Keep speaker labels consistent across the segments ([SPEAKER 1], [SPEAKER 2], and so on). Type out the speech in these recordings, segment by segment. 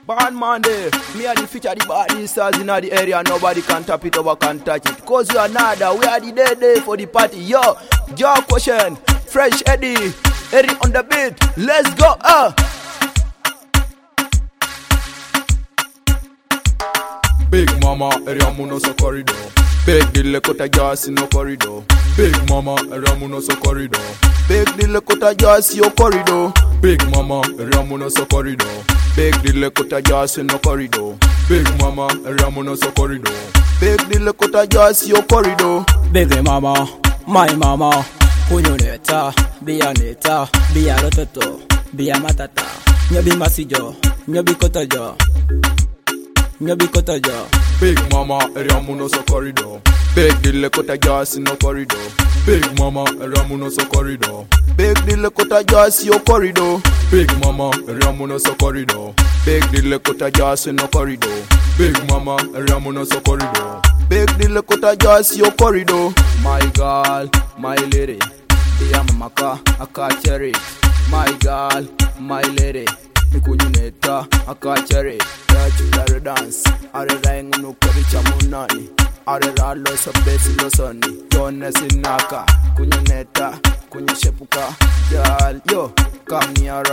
[SPEAKER 1] Born Monday, me are the feature the body stars in the area. Nobody can tap it over, can touch it. Cause you are nada, we are the day for the party. Yo, your question, Fresh Eddie on the beat. Let's go, Big mama, area muno so corridor. Big dile kota gas in no corridor. Big mama, area muno so corridor. Big dile kota gas yo corridor. Big mama, area muno so corridor. Big dile kota gas in no corridor. Big mama, area muno so corridor. Big dile kota gas yo corridor.
[SPEAKER 2] Big mama, my mama, kunyoneta, biya rototo, biya matata, nyobi masijo, nyobi kotojo.
[SPEAKER 1] Big mama, area muno so corridor. Big dile kota gas in no corridor. Big mama, area muno so corridor. Big dile kota gas yo corridor. Big mama, area muno so corridor. Big dile kota gas in no corridor. Big mama, area muno so corridor. Big dile kota gas yo corridor. My girl, my lady, biya mamaka akachere. My girl, my lady, nikunyuneta akachere. Chukare dance, are raing no karicha munani, are ralo so besi lo soni, yone sinaka, kunyuneta, kunyeshepuka, girl, yo, come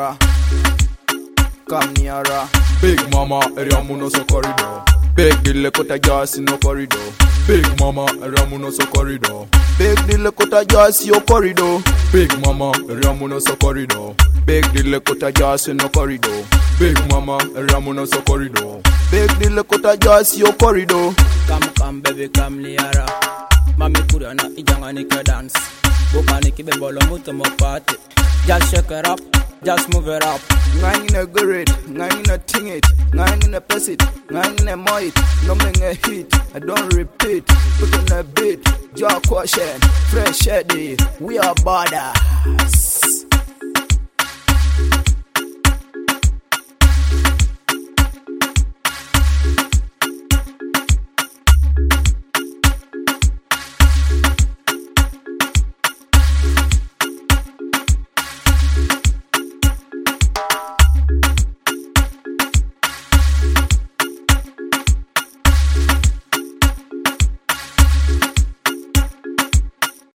[SPEAKER 1] nearer. Big mama, area muno so corridor. Big dile kota gas in no corridor. Big mama, area muno so corridor. Big dile kota gas yo corridor. Big mama, area muno so corridor. Big dile kota gas in no corridor. Big mama, area muno so corridor. Big dile kota gas yo corridor.
[SPEAKER 2] Come baby, come nearer. Mami kurana ijanga nika dance. Boka niki bebolo muto mo party. Just shake it up, just move it up.
[SPEAKER 1] Ngang in a great, ngang in a ting it, ngang in a pass it, ngang in a moit, no make a hit, I don't repeat, put on a beat, your question, Fresh Eddie, we are badass.